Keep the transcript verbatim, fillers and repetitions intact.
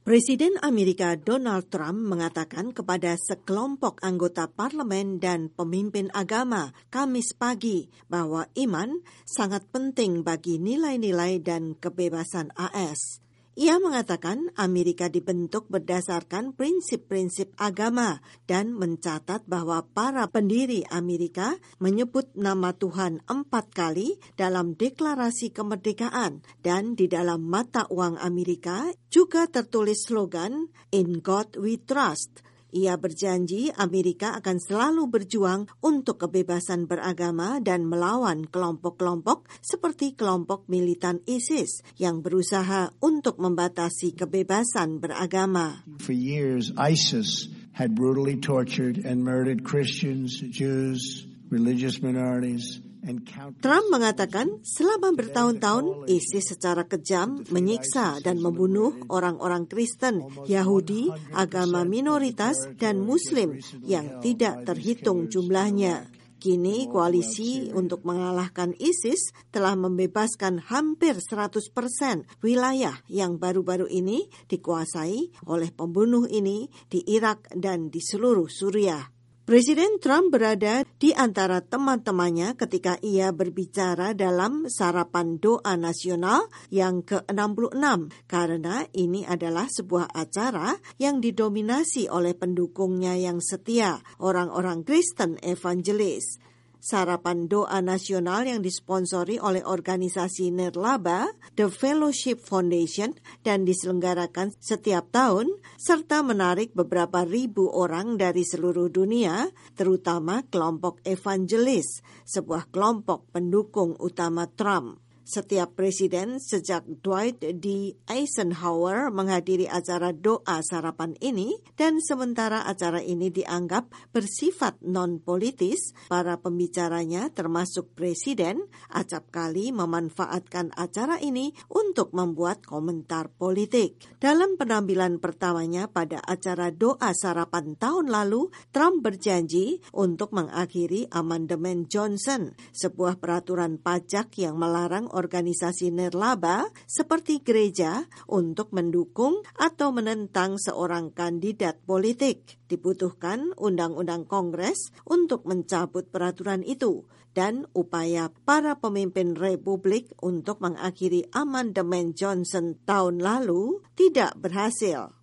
Presiden Amerika Donald Trump mengatakan kepada sekelompok anggota parlemen dan pemimpin agama Kamis pagi bahwa iman sangat penting bagi nilai-nilai dan kebebasan A S. Ia mengatakan Amerika dibentuk berdasarkan prinsip-prinsip agama dan mencatat bahwa para pendiri Amerika menyebut nama Tuhan empat kali dalam deklarasi kemerdekaan dan di dalam mata uang Amerika juga tertulis slogan In God We Trust. Ia berjanji Amerika akan selalu berjuang untuk kebebasan beragama dan melawan kelompok-kelompok seperti kelompok militan ISIS yang berusaha untuk membatasi kebebasan beragama. For years, ISIS had brutally tortured and murdered Christians, Jews, religious minorities, Trump mengatakan selama bertahun-tahun ISIS secara kejam menyiksa dan membunuh orang-orang Kristen, Yahudi, agama minoritas, dan Muslim yang tidak terhitung jumlahnya. Kini koalisi untuk mengalahkan ISIS telah membebaskan hampir seratus persen wilayah yang baru-baru ini dikuasai oleh pembunuh ini di Irak dan di seluruh Suriah. Presiden Trump berada di antara teman-temannya ketika ia berbicara dalam sarapan doa nasional yang ke enam puluh enam karena ini adalah sebuah acara yang didominasi oleh pendukungnya yang setia, orang-orang Kristen evangelis. Sarapan doa nasional yang disponsori oleh organisasi nirlaba, The Fellowship Foundation, dan diselenggarakan setiap tahun, serta menarik beberapa ribu orang dari seluruh dunia, terutama kelompok evangelis, sebuah kelompok pendukung utama Trump. Setiap presiden sejak Dwight D. Eisenhower menghadiri acara doa sarapan ini dan sementara acara ini dianggap bersifat non-politis, para pembicaranya termasuk presiden acap kali memanfaatkan acara ini untuk membuat komentar politik. Dalam penampilan pertamanya pada acara doa sarapan tahun lalu, Trump berjanji untuk mengakhiri amandemen Johnson, sebuah peraturan pajak yang melarang organisasi nirlaba seperti gereja untuk mendukung atau menentang seorang kandidat politik. Dibutuhkan undang-undang Kongres untuk mencabut peraturan itu dan upaya para pemimpin Republik untuk mengakhiri amandemen Johnson tahun lalu tidak berhasil.